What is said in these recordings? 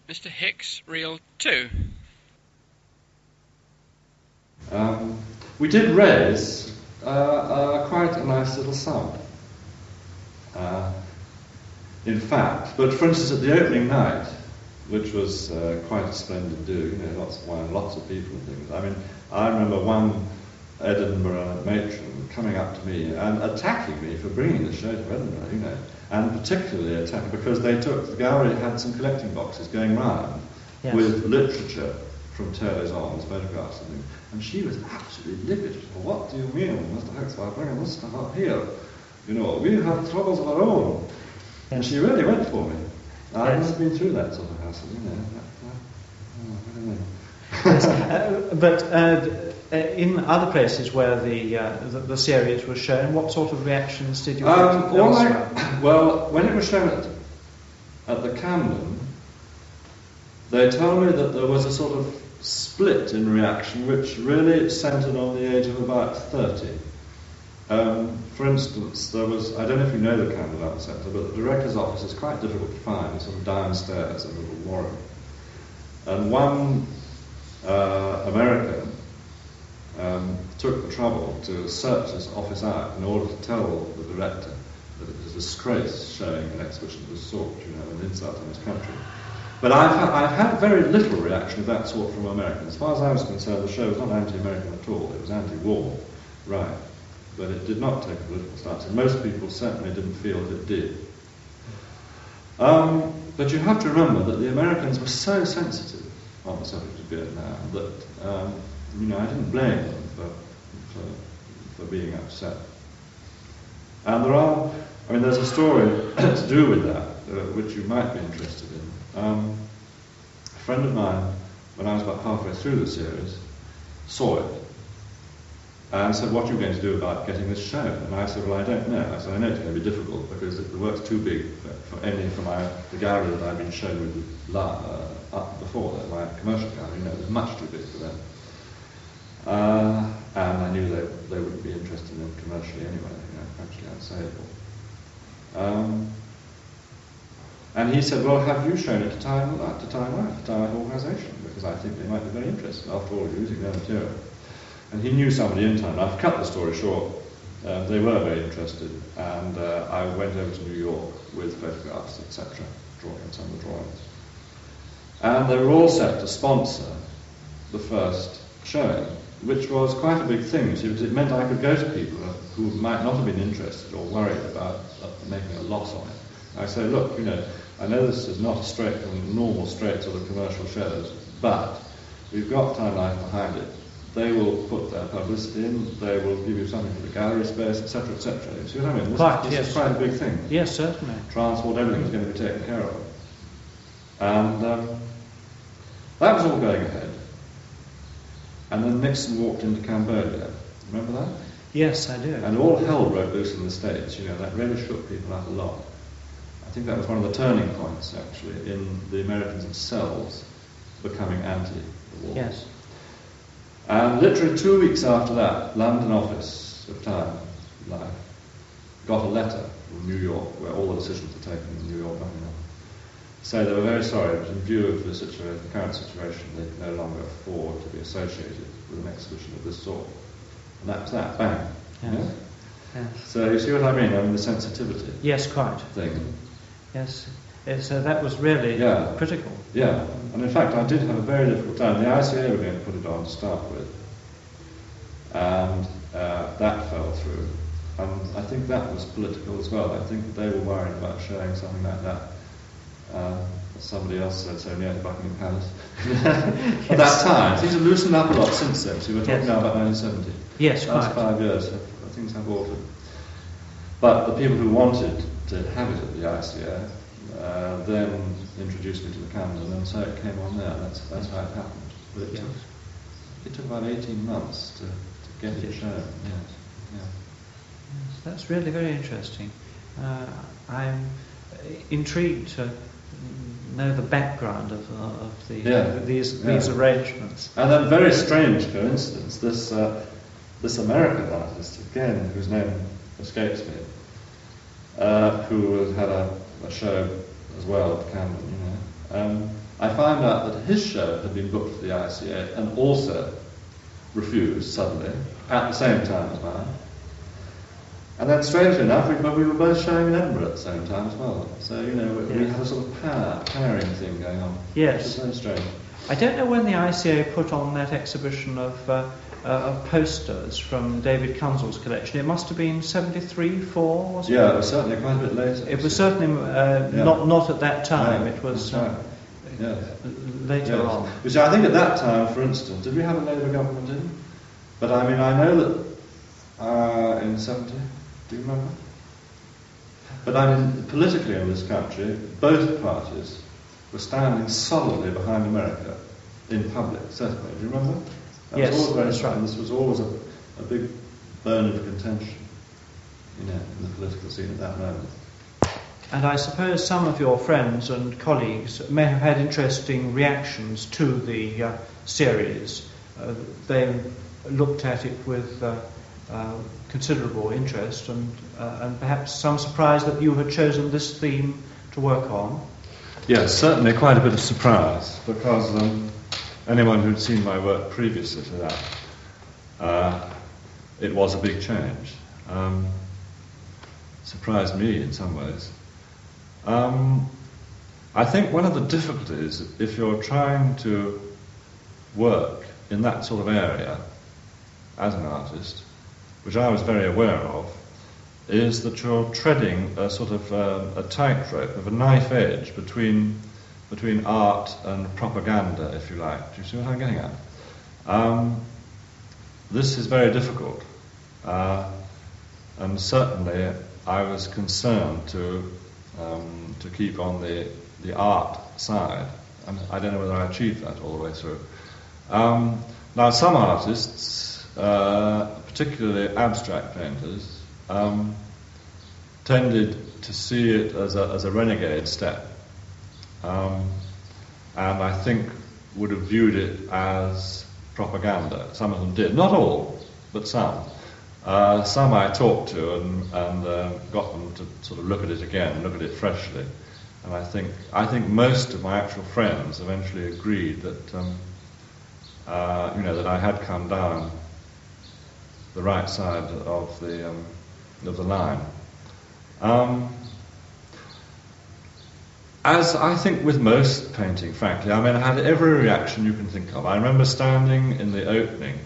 Mr. Hicks, Reel 2. We did raise quite a nice little sum. In fact, but for instance at the opening night, which was quite a splendid do, you know, lots of wine, lots of people and things. I mean, I remember one Edinburgh matron coming up to me and attacking me for bringing the show to Edinburgh, you know, and particularly attacking because the gallery had some collecting boxes going round with literature from Taylor's on, photographs and things, and she was absolutely livid. Well, what do you mean, Mr. Hicks, by bringing this stuff up here? You know, we have troubles of our own. Yes. And she really went for me. I've never been through that sort of hassle, you know. I don't know. But in other places where the series was shown, what sort of reactions did you get? Well, when it was shown at the Camden, they told me that there was a sort of split in reaction, which really centred on the age of about 30. For instance, there was, I don't know if you know the Camden Art Centre, but the director's office is quite difficult to find. It's sort of downstairs in a little warren. And one American took the trouble to search his office out in order to tell the director that it was a disgrace showing an exhibition of this sort, you know, an insult on his country. But I've had very little reaction of that sort from Americans. As far as I was concerned, the show was not anti-American at all. It was anti-war, right? But it did not take a political stance, and most people certainly didn't feel that it did. But you have to remember that the Americans were so sensitive on the subject of Vietnam that, you know, I didn't blame them for being upset. And there's a story to do with that, which you might be interested in. A friend of mine, when I was about halfway through the series, saw it and said, what are you going to do about getting this shown? And I said, well, I don't know. I said, I know it's going to be difficult because the work's too big for the gallery that I've been shown with up before, my commercial gallery, you know, it was much too big for them. And I knew they wouldn't be interested in it commercially anyway, you know, actually unsaleable. And he said, well, have you shown it to Time Life, the Time organisation? Because I think they might be very interested, after all, using their material. And he knew somebody in Time Life. I've cut the story short. They were very interested, and I went over to New York with photographs, etc., drawing some of the drawings. And they were all set to sponsor the first showing, which was quite a big thing, because it meant I could go to people who might not have been interested or worried about making a loss on it. I say, look, you know, I know this is not a normal straight sort of commercial shows, but we've got Time Life behind it. They will put their publicity in, they will give you something for the gallery space, etc., etc. You see what I mean? This is quite a big thing. Yes, certainly. Transport, everything is going to be taken care of. And that was all going ahead. And then Nixon walked into Cambodia. Remember that? Yes, I do. And all hell broke loose in the States, you know, that really shook people up a lot. I think that was one of the turning points, actually, in the Americans themselves becoming anti-the war. Yes. And literally 2 weeks after that, London office of Time Life got a letter from New York, where all the decisions were taken in New York, so they were very sorry, but in view of the current situation, they could no longer afford to be associated with an exhibition of this sort. And that was that, bang. Yes. Yeah? Yes. So you see what I mean? I mean the sensitivity. Yes, quite. Thing. Yes. So that was really critical. Yeah. And in fact, I did have a very difficult time. The ICA were going to put it on to start with. And that fell through. And I think that was political as well. I think they were worried about showing something like that. Somebody else said so near the Buckingham Palace. At that time. Things have loosened up a lot since then. So we're talking now about 1970. Yes, the last 5 years, things have altered. But the people who wanted to have it at the ICA then introduced me to the Camden, and so it came on there. That's how it happened. But it took about 18 months to get it shown. Yes. Yeah. Yes, that's really very interesting. I'm intrigued to know the background of these arrangements. And then, very strange coincidence, this American artist, again, whose name escapes me, who had a show as well at Camden, you know, I found out that his show had been booked for the ICA and also refused suddenly at the same time as mine. And then, strangely enough, we were both showing in Edinburgh at the same time as well. So, we had a sort of pairing thing going on. Yes. Which was very strange. I don't know when the ICA put on that exhibition of posters from David Kunzel's collection. It must have been 73, 4, wasn't it? Yeah, it was certainly quite a bit later. It was certainly not at that time. No, it was Yes. later on. You see, I think at that time, for instance, did we have a Labour government in? But I mean, I know that in 70, do you remember? But I mean, politically in this country, both parties were standing solidly behind America in public, certainly. Do you remember? Yes, was always very that's strong. right. This was always a big bone of contention, in the political scene at that moment. And I suppose some of your friends and colleagues may have had interesting reactions to the series. They looked at it with considerable interest and perhaps some surprise that you had chosen this theme to work on. Yes, certainly quite a bit of surprise, because anyone who'd seen my work previously to that, it was a big change. Surprised me in some ways. I think one of the difficulties, if you're trying to work in that sort of area as an artist, which I was very aware of, is that you're treading a sort of a tightrope of a knife edge between art and propaganda, if you like. Do you see what I'm getting at? This is very difficult, and certainly I was concerned to keep on the art side, and I don't know whether I achieved that all the way through. Now, some artists, particularly abstract painters, tended to see it as a renegade step, and I think would have viewed it as propaganda. Some of them did, not all, but some. Some I talked to and got them to sort of look at it again, look at it freshly, and I think most of my actual friends eventually agreed that that I had come down the right side of the line. As I think with most painting, frankly, I mean, I had every reaction you can think of. I remember standing in the opening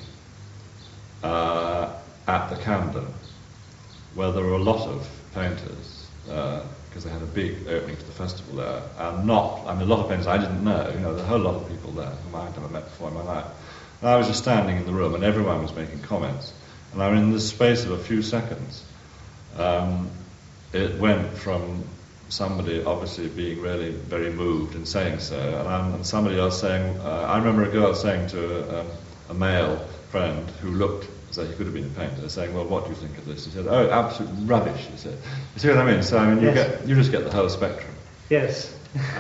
at the Camden, where there were a lot of painters, because they had a big opening to the festival there, and a lot of painters I didn't know, there were a whole lot of people there whom I'd never met before in my life. And I was just standing in the room, and everyone was making comments. And I mean, in the space of a few seconds, it went from somebody obviously being really very moved and saying so, and somebody else saying, I remember a girl saying to a male friend who looked as though he could have been a painter, saying, well, what do you think of this? He said, oh, absolute rubbish, he said. You see what I mean? So, I mean, you just get the whole spectrum. Yes.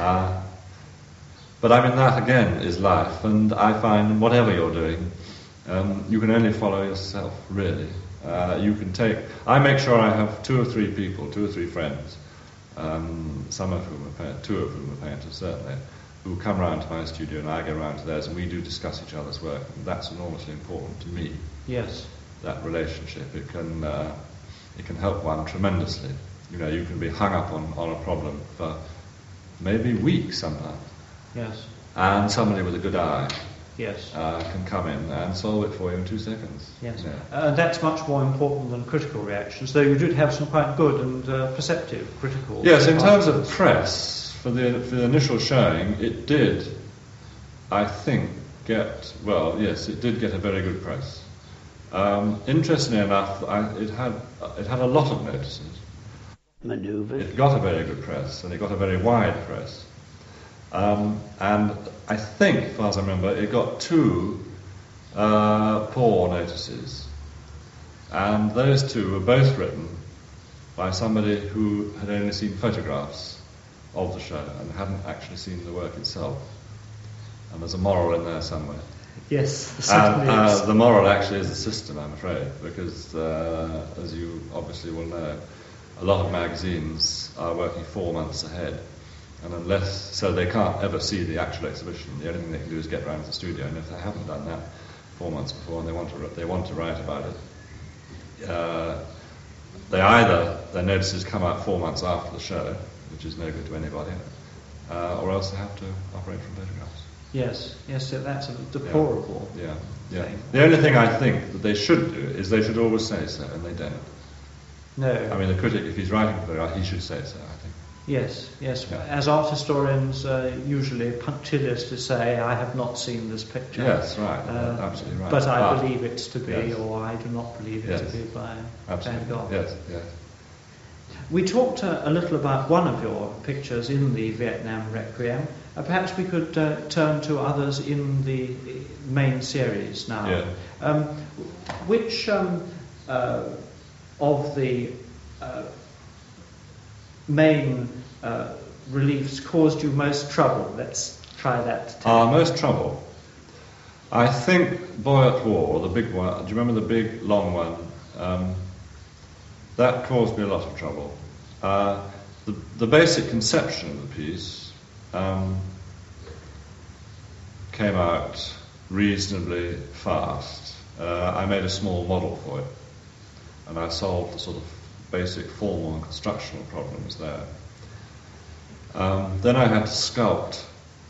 But I mean, that again is life, and I find whatever you're doing, you can only follow yourself, really. I make sure I have two or three friends, some of whom are painters, two of whom are painters, certainly, who come round to my studio and I go round to theirs, and we do discuss each other's work, and that's enormously important to me. Yes. That relationship, it can help one tremendously. You can be hung up on a problem for maybe weeks sometimes. Yes. And somebody with a good eye yes. Can come in and solve it for you in 2 seconds. Yes. Yeah. That's much more important than critical reactions, though you did have some quite good and perceptive critical. Yes, in terms of press, for the initial showing, it did, I think, it did get a very good press. Interestingly enough, it had a lot of notices. Manoeuvres. It got a very good press, and it got a very wide press. And I think, as far as I remember, it got 2 poor notices. And those 2 were both written by somebody who had only seen photographs of the show and hadn't actually seen the work itself. And there's a moral in there somewhere. Yes, and the moral actually is the system, I'm afraid, because as you obviously will know, a lot of magazines are working 4 months ahead, And so they can't ever see the actual exhibition. The only thing they can do is get round to the studio, and if they haven't done that 4 months before and they want to write about it, their notices come out 4 months after the show, which is no good to anybody, or else they have to operate from photographs. Yes, so that's a deplorable thing. The only thing I think that they should do is they should always say so, and they don't. No. I mean, the critic, if he's writing for it, he should say so, I think. Yes. Yeah. As art historians usually punctilious to say, I have not seen this picture. Yes, right, absolutely right. But I believe it to be, yes. or I do not believe it to be by Van Gogh. Yes. We talked a little about one of your pictures in the Vietnam Requiem. Perhaps we could turn to others in the main series now. Yeah. Which of the main reliefs caused you most trouble? Let's try that. Most trouble? I think Boy at War, the big one. Do you remember the big, long one? That caused me a lot of trouble. The basic conception of the piece came out reasonably fast. I made a small model for it, and I solved the sort of basic formal and constructional problems there. Then I had to sculpt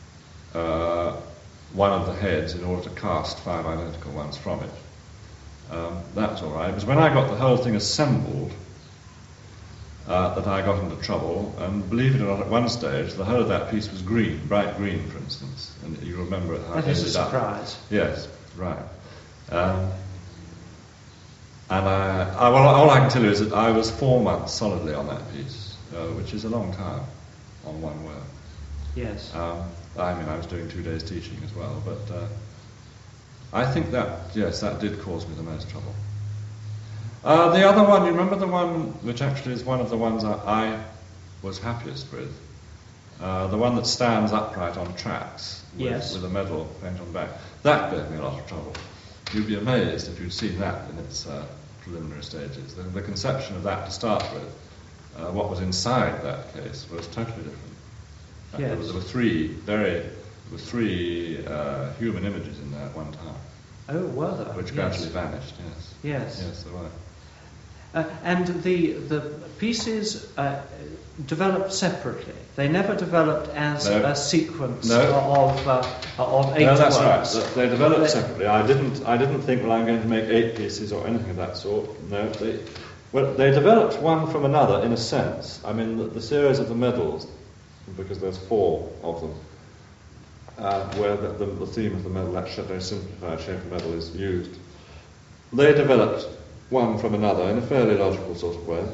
one of the heads in order to cast 5 identical ones from it. That was all right. It was when I got the whole thing assembled that I got into trouble, and believe it or not, at one stage the whole of that piece was green, bright green, for instance, and you remember how it ended up. That is a surprise. Yes, right. And all I can tell you is that I was 4 months solidly on that piece, which is a long time on one work. Yes. I mean, I was doing 2 days teaching as well, but I think that did cause me the most trouble. The other one, you remember the one which actually is one of the ones I was happiest with? The one that stands upright on tracks with a medal painted on the back. That gave me a lot of trouble. You'd be amazed if you'd seen that in its preliminary stages. The conception of that to start with, what was inside that case, was totally different. Yes. There were three human images in there at one time. Oh, were there? Which gradually vanished, yes. Yes. Yes, there were. And the pieces developed separately. They never developed as a sequence of 8 No, that's works. right. They developed separately. I didn't think, well, I'm going to make 8 pieces or anything of that sort. No, they developed one from another in a sense. I mean, the series of the medals, because there's 4 of them, where the theme of the medal, that very simplified shape of the medal, is used. They developed one from another in a fairly logical sort of way.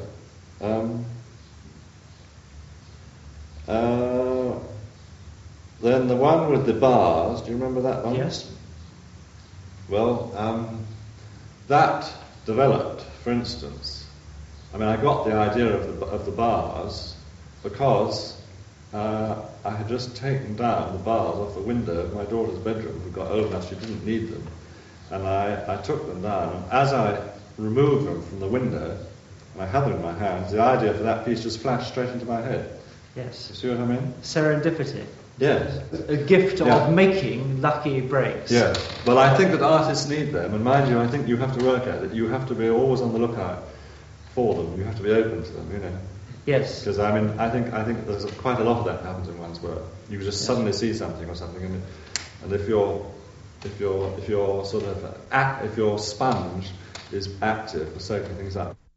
Then the one with the bars, do you remember that one? Yes. Well, that developed, for instance. I mean, I got the idea of the bars because I had just taken down the bars off the window of my daughter's bedroom, who got old enough she didn't need them. And I took them down, and as I removed them from the window, and I had them in my hands, the idea for that piece just flashed straight into my head. Yes. You see what I mean? Serendipity. Yes. A gift of making lucky breaks. Yes. Well, I think that artists need them, and mind you, I think you have to work at it. You have to be always on the lookout for them. You have to be open to them, you know. Yes. Because I mean, I think there's quite a lot of that happens in one's work. You just suddenly see something or something, and if your sponge is active for soaking things up.